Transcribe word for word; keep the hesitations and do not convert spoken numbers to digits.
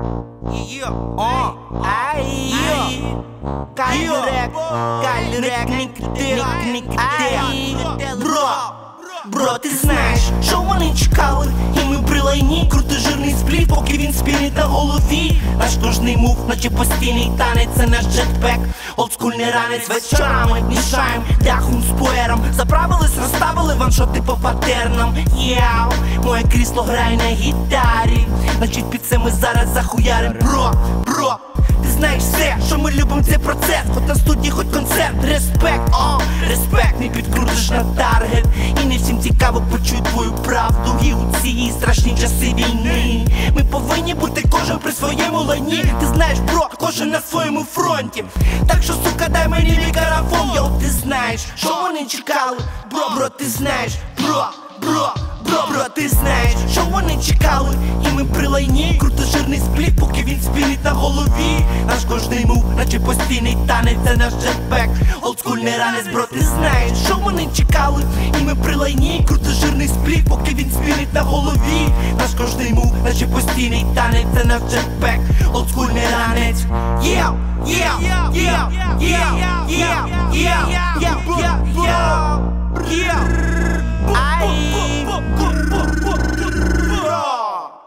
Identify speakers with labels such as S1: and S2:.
S1: Yeah, uh, ай, кайлерек, кайлерек, нікдир, нікдир, бро, бро, ти знаєш, що вони чекали, і ми при лайні, крутий жирний спліт, поки він спінить на голові. Наш кожний мув, наче постійний танець, це наш джетпек, олдскульний ранець, вечорами мішаєм дахом з пуером. Заправились, розставили ваншоти по патернам. Яу, моє крісло грає на гітарі, значить під це ми зараз захуярим. Бро, бро, ти знаєш все, що ми любимо цей процес, хоч на студії, хоч концерт. Респект, о, респект, не підкрутиш на таргет, і не всім цікаво почують твою правду. І у ці страшні часи війни ми повинні бути кожен при своєму лайні. Ти знаєш, бро, кожен на своєму фронті, так що, сука, дай мені мікрофон. Йоу, ти знаєш, що вони чекали, бро, бро, ти знаєш, бро, бро, бро, бро, ти знаєш, що вони чекали, і ми при лайні, круто жирний спліт, поки він спінить на голові. Наш кожний мув, наче постійний танець, це наш джетпек, олдскульний ранець, бро, ти знаєш, що вони чекали, і ми при лайні, круто жирний спліт, поки він спінить на голові. Наш кожний мув, наче постійний танець, це наш джетпек, олдскульний ранець. Yeah, yeah, yeah, yeah, yeah, yeah, yeah, yeah, yeah, yeah, yeah, yeah.